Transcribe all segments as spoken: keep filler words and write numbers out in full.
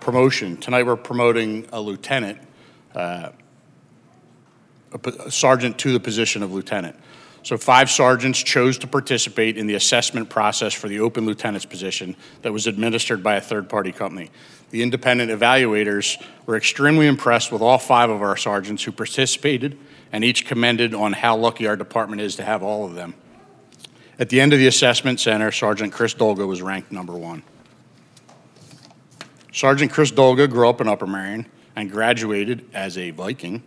promotion. Tonight we're promoting a lieutenant, uh, a, a sergeant to the position of lieutenant. So five sergeants chose to participate in the assessment process for the open lieutenant's position that was administered by a third-party company. The independent evaluators were extremely impressed with all five of our sergeants who participated, and each commended on how lucky our department is to have all of them. At the end of the assessment center, Sergeant Chris Dolga was ranked number one. Sergeant Chris Dolga grew up in Upper Merion and graduated as a Viking.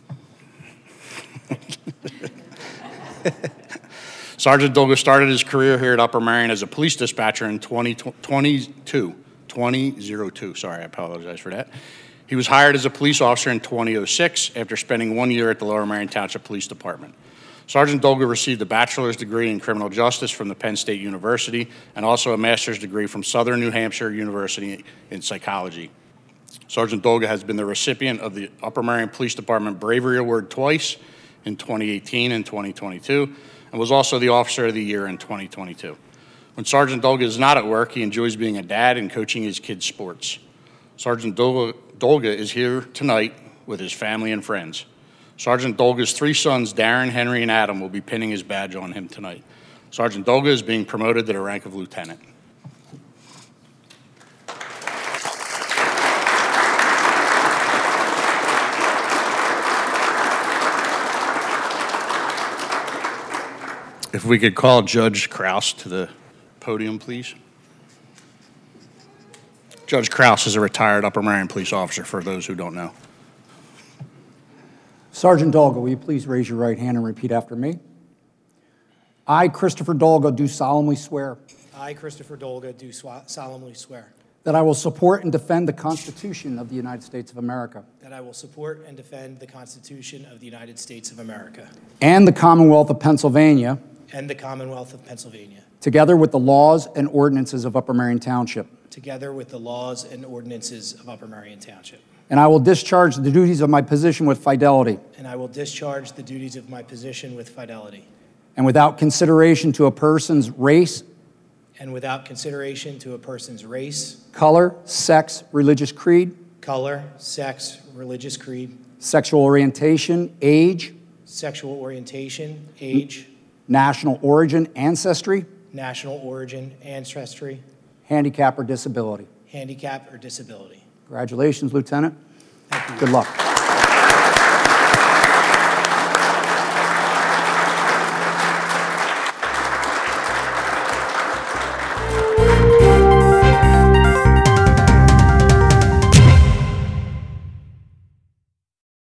Sergeant Dolga started his career here at Upper Merion as a police dispatcher in twenty twenty-two, twenty oh two, sorry, I apologize for that. He was hired as a police officer in two thousand six after spending one year at the Lower Merion Township Police Department. Sergeant Dolga received a bachelor's degree in criminal justice from the Penn State University and also a master's degree from Southern New Hampshire University in psychology. Sergeant Dolga has been the recipient of the Upper Merion Police Department Bravery Award twice, in twenty eighteen and twenty twenty-two, and was also the Officer of the Year in twenty twenty-two. When Sergeant Dolga is not at work, he enjoys being a dad and coaching his kids' sports. Sergeant Dolga, Dolga is here tonight with his family and friends. Sergeant Dolga's three sons, Darren, Henry, and Adam, will be pinning his badge on him tonight. Sergeant Dolga is being promoted to the rank of lieutenant. If we could call Judge Kraus to the podium, please. Judge Kraus is a retired Upper Merion police officer, for those who don't know. Sergeant Dolga, will you please raise your right hand and repeat after me? I, Christopher Dolga, do solemnly swear I, Christopher Dolga, do solemnly swear that I will support and defend the Constitution of the United States of America that I will support and defend the Constitution of the United States of America and the Commonwealth of Pennsylvania, and the Commonwealth of Pennsylvania, together with the laws and ordinances of Upper Merion Township. together with the laws and ordinances of Upper Merion Township. And I will discharge the duties of my position with fidelity And I will discharge the duties of my position with fidelity and without consideration to a person's race, and without consideration to a person's race, color, sex, religious creed, color, sex, religious creed, sexual orientation, age, sexual orientation, age, national origin, ancestry, national origin, ancestry, handicap, or disability. handicap, or disability. Congratulations, Lieutenant. Thank you. Good luck.